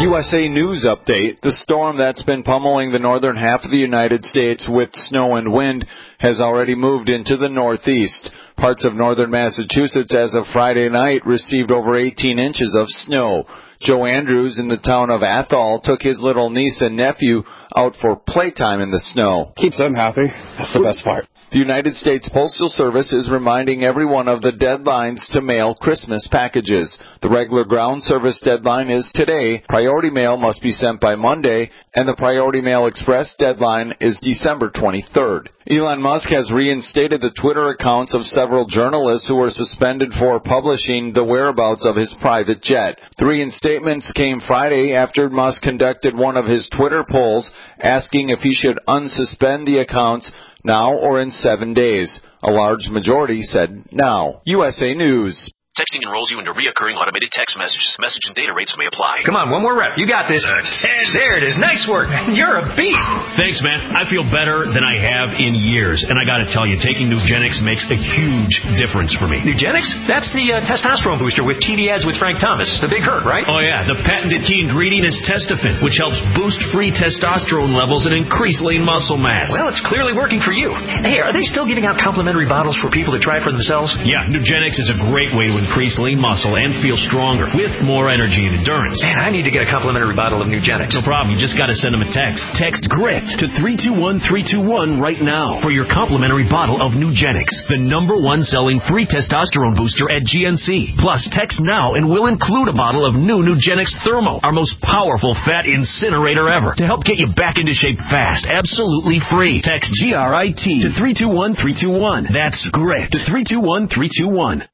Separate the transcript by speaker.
Speaker 1: USA News update. The storm that's been pummeling the northern half of the United States with snow and wind has already moved into the northeast. Parts of northern Massachusetts as of Friday night received over 18 inches of snow. Joe Andrews in the town of Athol took his little niece and nephew out for playtime in the snow.
Speaker 2: Keeps them happy. That's the best part.
Speaker 1: The United States Postal Service is reminding everyone of the deadlines to mail Christmas packages. The regular ground service deadline is today. Priority mail must be sent by Monday, and the Priority Mail Express deadline is December 23rd. Elon Musk has reinstated the Twitter accounts of several journalists who were suspended for publishing the whereabouts of his private jet. The reinstatements came Friday after Musk conducted one of his Twitter polls asking if he should unsuspend the accounts now or in 7 days. A large majority said now. USA News.
Speaker 3: Texting enrolls you into reoccurring automated text messages. Message and data rates may apply.
Speaker 4: Come on, one more rep. You got this. 10. There it is. Nice work. You're a beast.
Speaker 5: Thanks, man. I feel better than I have in years. And I got to tell you, taking Nugenix makes a huge difference for me.
Speaker 4: Nugenix? That's the testosterone booster with TV ads with Frank Thomas. The big hurt, right?
Speaker 5: Oh, yeah. The patented key ingredient is Testofen, which helps boost free testosterone levels and increase lean muscle mass.
Speaker 4: Well, it's clearly working for you. Hey, are they still giving out complimentary bottles for people to try for themselves?
Speaker 5: Yeah, Nugenix is a great way to increase lean muscle and feel stronger with more energy and endurance.
Speaker 4: Man, I need to get a complimentary bottle of Nugenix.
Speaker 5: No problem. You just got to send them a text. Text GRIT to 321321 right now for your complimentary bottle of Nugenix, the #1 selling free testosterone booster at GNC. Plus, text now and we'll include a bottle of new Nugenix Thermo, our most powerful fat incinerator ever, to help get you back into shape fast, absolutely free. Text GRIT to 321321. That's GRIT to 321321.